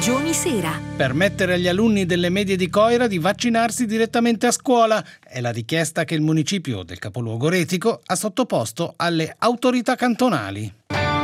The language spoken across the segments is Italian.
Grigioni Sera. Permettere agli alunni delle medie di Coira di vaccinarsi direttamente a scuola è la richiesta che il municipio del capoluogo retico ha sottoposto alle autorità cantonali.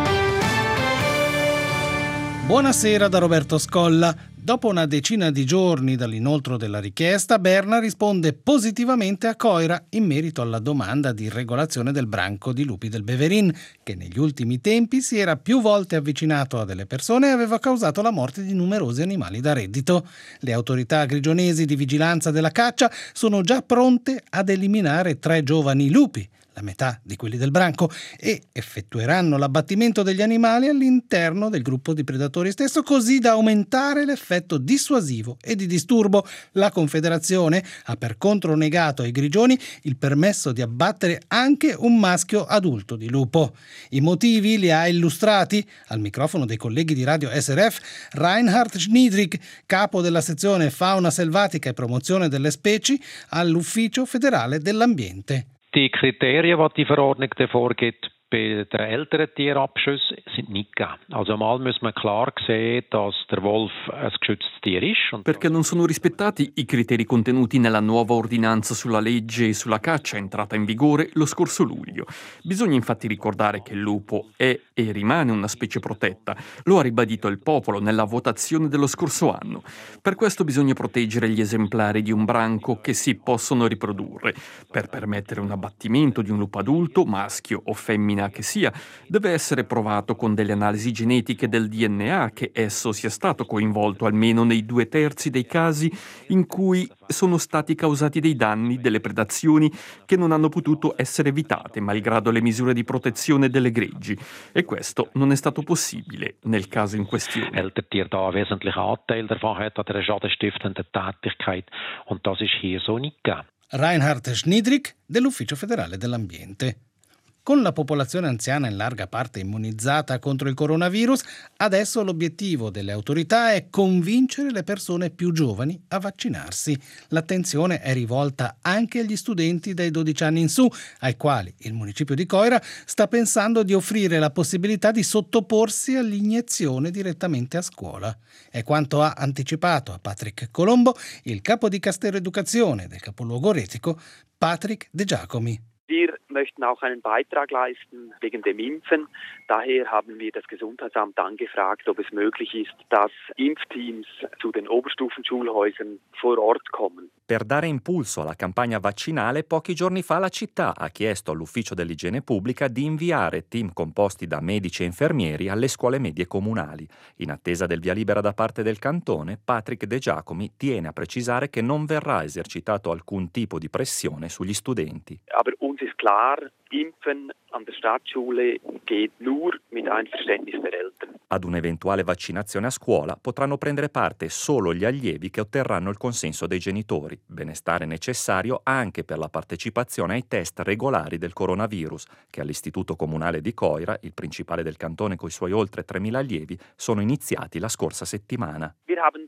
Buonasera da Roberto Scolla. Dopo una decina di giorni dall'inoltro della richiesta, Berna risponde positivamente a Coira in merito alla domanda di regolazione del branco di lupi del Beverin, che negli ultimi tempi si era più volte avvicinato a delle persone e aveva causato la morte di numerosi animali da reddito. Le autorità grigionesi di vigilanza della caccia sono già pronte ad eliminare 3 giovani lupi, la metà di quelli del branco, e effettueranno l'abbattimento degli animali all'interno del gruppo di predatori stesso, così da aumentare l'effetto dissuasivo e di disturbo. La Confederazione ha per contro negato ai grigioni il permesso di abbattere anche un maschio adulto di lupo. I motivi li ha illustrati al microfono dei colleghi di Radio SRF Reinhard Schniedrich, capo della sezione fauna selvatica e promozione delle specie all'Ufficio federale dell'ambiente. Die Kriterien, die die Verordnung vorgibt, bei den älteren Tierabschüssen sind nicht gegeben. Also einmal muss man klar sehen, dass der Wolf ein geschütztes Tier ist. Perché non sono rispettati i criteri contenuti nella nuova ordinanza sulla legge e sulla caccia entrata in vigore lo scorso luglio. Bisogna infatti ricordare che il lupo è e rimane una specie protetta. Lo ha ribadito il popolo nella votazione dello scorso anno. Per questo bisogna proteggere gli esemplari di un branco che si possono riprodurre. Per permettere un abbattimento di un lupo adulto, maschio o femmina che sia, deve essere provato con delle analisi genetiche del DNA che esso sia stato coinvolto almeno nei 2/3 dei casi in cui sono stati causati dei danni, delle predazioni che non hanno potuto essere evitate malgrado le misure di protezione delle greggi. E questo non è stato possibile nel caso in questione. Elterntier da wesentlichen Anteil davon hat an der schadenstiftenden Tätigkeit und das ist hier so nicht gegeben. Reinhard Schniedrich dell'Ufficio federale dell'ambiente. Con la popolazione anziana in larga parte immunizzata contro il coronavirus, adesso l'obiettivo delle autorità è convincere le persone più giovani a vaccinarsi. L'attenzione è rivolta anche agli studenti dai 12 anni in su, ai quali il municipio di Coira sta pensando di offrire la possibilità di sottoporsi all'iniezione direttamente a scuola. È quanto ha anticipato a Patrick Colombo il capo di Castero Educazione del capoluogo retico, Patrick De Giacomi. Wir möchten auch einen Beitrag leisten wegen dem Impfen. Daher haben wir das Gesundheitsamt angefragt, ob es möglich ist, dass Impfteams zu den Oberstufenschulhäusern vor Ort kommen. Per dare impulso alla campagna vaccinale, pochi giorni fa la città ha chiesto all'Ufficio dell'Igiene Pubblica di inviare team composti da medici e infermieri alle scuole medie comunali. In attesa del via libera da parte del cantone, Patrick De Giacomi tiene a precisare che non verrà esercitato alcun tipo di pressione sugli studenti. Aber uns ist klar, Impfen an der Stadtschule geht nur mit Einverständnis der Eltern. Ad un'eventuale vaccinazione a scuola potranno prendere parte solo gli allievi che otterranno il consenso dei genitori, benestare necessario anche per la partecipazione ai test regolari del coronavirus, che all'Istituto Comunale di Coira, il principale del cantone coi suoi oltre 3.000 allievi, sono iniziati la scorsa settimana. Wir haben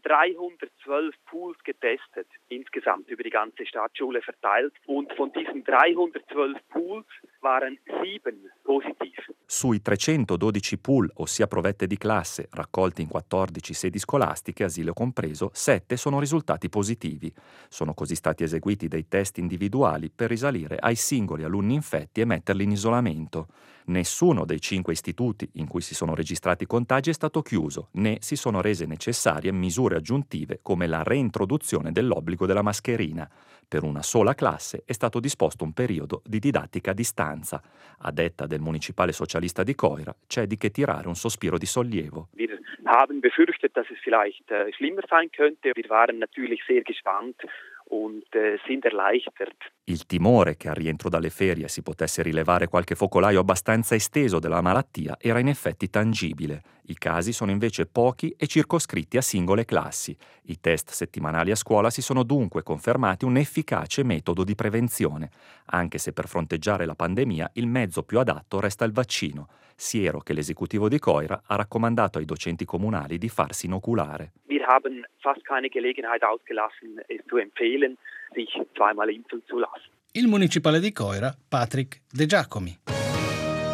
312 Pools getestet, insgesamt über die ganze Stadtschule verteilt, und von diesen 312 Pools waren 7 positiv. Sui 312 pool, ossia provette di classe, raccolti in 14 sedi scolastiche, asilo compreso, 7 sono risultati positivi. Sono così stati eseguiti dei test individuali per risalire ai singoli alunni infetti e metterli in isolamento. Nessuno dei 5 istituti in cui si sono registrati contagi è stato chiuso, né si sono rese necessarie misure aggiuntive come la reintroduzione dell'obbligo della mascherina. Per una sola classe è stato disposto un periodo di didattica a distanza. A detta del municipale socialista di Coira, c'è di che tirare un sospiro di sollievo. Wir haben befürchtet, dass es vielleicht schlimmer sein könnte. Wir waren natürlich sehr gespannt und sind erleichtert. Il timore che al rientro dalle ferie si potesse rilevare qualche focolaio abbastanza esteso della malattia era in effetti tangibile. I casi sono invece pochi e circoscritti a singole classi. I test settimanali a scuola si sono dunque confermati un efficace metodo di prevenzione, anche se per fronteggiare la pandemia il mezzo più adatto resta il vaccino, siero che l'esecutivo di Coira ha raccomandato ai docenti comunali di farsi inoculare. Wir haben fast keine Gelegenheit ausgelassen, es zu empfehlen, sich zweimal impfen zu lassen. Il municipale di Coira, Patrick De Giacomi.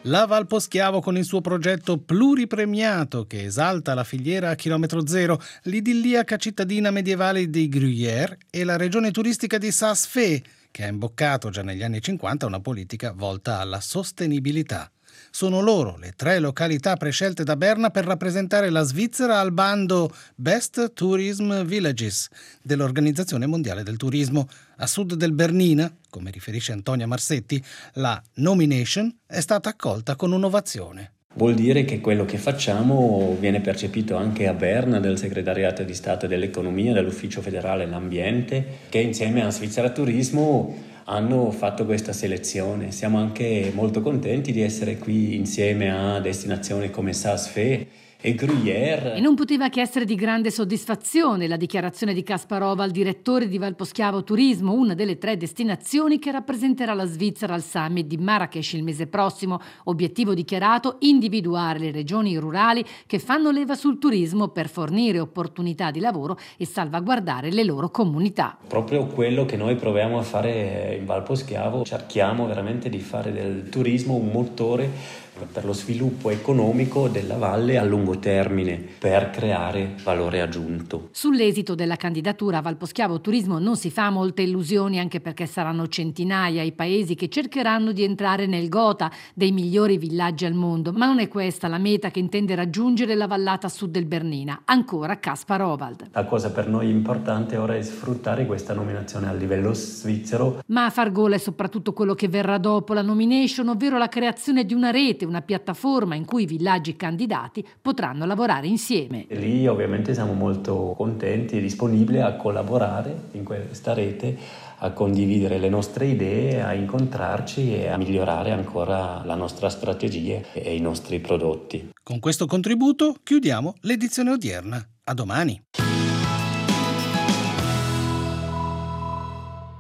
La Valposchiavo con il suo progetto pluripremiato che esalta la filiera a chilometro zero, l'idilliaca cittadina medievale di Gruyère e la regione turistica di Saas-Fee, che ha imboccato già negli anni 50 una politica volta alla sostenibilità. Sono loro le 3 località prescelte da Berna per rappresentare la Svizzera al bando Best Tourism Villages dell'Organizzazione Mondiale del Turismo. A sud del Bernina, come riferisce Antonia Marsetti, la nomination è stata accolta con un'ovazione. Vuol dire che quello che facciamo viene percepito anche a Berna dal Segretariato di Stato dell'Economia, dall'Ufficio Federale dell'Ambiente, che insieme a Svizzera Turismo hanno fatto questa selezione. Siamo anche molto contenti di essere qui insieme a destinazioni come Saas-Fee e Gruyère. E non poteva che essere di grande soddisfazione la dichiarazione di Kasparova, il direttore di Valposchiavo Turismo, una delle 3 destinazioni che rappresenterà la Svizzera al summit di Marrakech il mese prossimo. Obiettivo dichiarato: individuare le regioni rurali che fanno leva sul turismo per fornire opportunità di lavoro e salvaguardare le loro comunità. Proprio quello che noi proviamo a fare in Valposchiavo, cerchiamo veramente di fare del turismo un motore per lo sviluppo economico della valle a lungo termine, per creare valore aggiunto. Sull'esito della candidatura a Valposchiavo Turismo non si fa molte illusioni, anche perché saranno centinaia i paesi che cercheranno di entrare nel gotha dei migliori villaggi al mondo, ma non è questa la meta che intende raggiungere la vallata sud del Bernina. Ancora Kasparova. La cosa per noi importante ora è sfruttare questa nominazione a livello svizzero. Ma a far gola è soprattutto quello che verrà dopo la nomination, ovvero la creazione di una rete, una piattaforma in cui i villaggi candidati potranno lavorare insieme. E lì ovviamente siamo molto contenti e disponibili a collaborare in questa rete, a condividere le nostre idee, a incontrarci e a migliorare ancora la nostra strategia e i nostri prodotti. Con questo contributo chiudiamo l'edizione odierna. A domani!